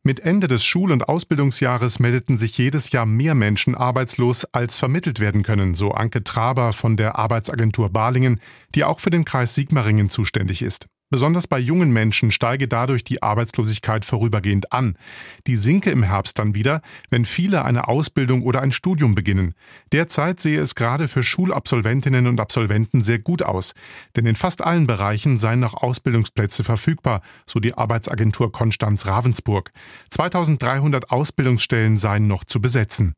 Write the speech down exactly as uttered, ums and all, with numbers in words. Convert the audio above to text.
Mit Ende des Schul- und Ausbildungsjahres meldeten sich jedes Jahr mehr Menschen arbeitslos, als vermittelt werden können, so Anke Traber von der Arbeitsagentur Balingen, die auch für den Kreis Sigmaringen zuständig ist. Besonders bei jungen Menschen steige dadurch die Arbeitslosigkeit vorübergehend an. Die sinke im Herbst dann wieder, wenn viele eine Ausbildung oder ein Studium beginnen. Derzeit sehe es gerade für Schulabsolventinnen und Absolventen sehr gut aus. Denn in fast allen Bereichen seien noch Ausbildungsplätze verfügbar, so die Arbeitsagentur Konstanz Ravensburg. zweitausenddreihundert Ausbildungsstellen seien noch zu besetzen.